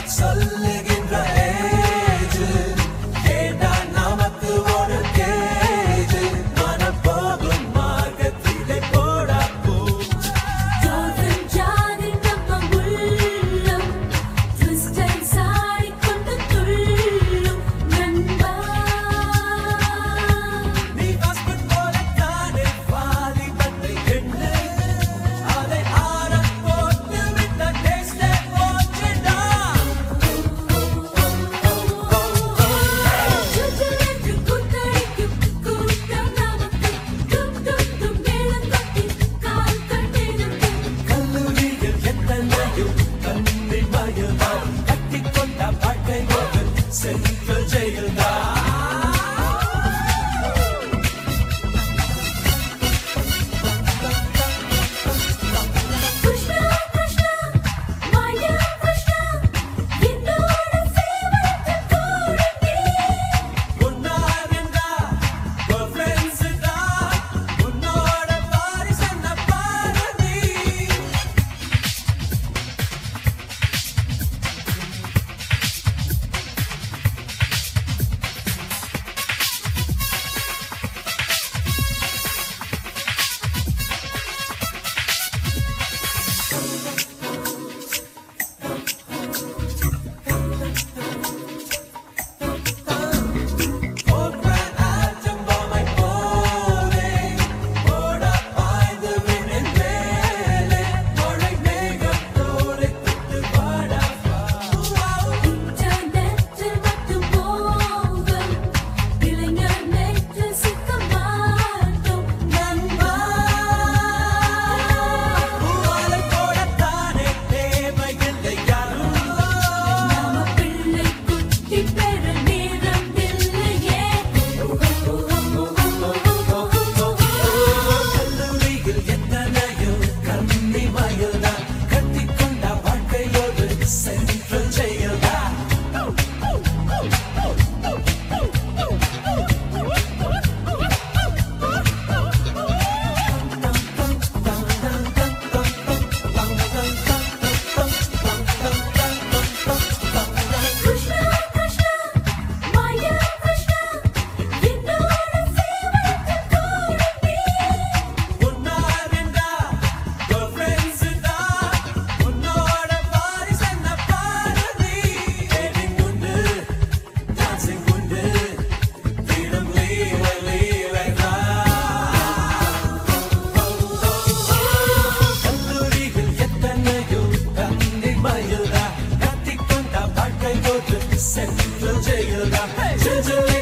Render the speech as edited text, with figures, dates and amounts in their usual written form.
சொல்லுகின்ற ஏஜ் ஏண்டா நமக்கு ஒரு கேஜ் மனம் போகும் மார்க்கத்திலே போடா போ ஜாதன் ஜாதி நம்ம உள்ளம் ட்விஸ்டன் சாடி கொண்டு துள்ளும் நண்பா நீ பாஸ்போர்ட் போல தானே வாலி பத்தை எண்ணு அதை ஆற போட்டு விட்ட டேஸ்டே போச்சுடா சுற்றுலென்று கூத்தடிக்கும் கூட்டம் நமக்கு டும் டும் டும் மேளம் கொட்டி கால் கட்டிடும் கல்லூரியில் எத்தனையும் கண்ணி மயல்தான் கட்டிக்கொண்ட வாழ்க்கை ஒரு சென்ட்ரல் ஜெயில்தான் கிருஷ்ணா கிருஷ்ணா மாயா கிருஷ்ணா என்னோட சேவகத்து கூடவே உன்னாருந்தா உன் ஃப்ரெண்ட்ஸ் தான் உன்னோட வாரிசன பாரதி ஓக்ரான் ஆட்டம் பொம்மை போலே ஓட பாய்ந்து விண்ணின் மேலே மழை மேகம் போலே தொட்டு வாடா இன்டர்நெட்டில் மட்டும் மோகம் இளைஞர் நெற்றில் சிக்க மாட்டோம் நண்பா பூவாலை போடத்தானே தேவையில்லை யாரும் நம்ம பிள்ளை குட்டி பெற நேரம் இல்லையே கல்லூரியில் எத்தனையோ கண்ணி மயல்தான் கட்டிக்கொண்ட வாழ்க்கையோடு சென்ட்ரல் ஜெயில்தான் கிருஷ்ணா கிருஷ்ணா மாயா கிருஷ்ணா என்னோட சேவகத்து கூடவே உன்னாருந்தா உன் ஃப்ரெண்ட்ஸ் தான் உன்னோட வாரிசன பாரதி ஏடிங் உண்டு டான்சிங் உண்டு தினம் லீலை கல்லூரியில் எத்தனையோ கண்ணி மயல்தான் கட்டிக்கொண்ட வாழ்க்கை ஒரு சென்ட்ரல் ஜெயில்தான்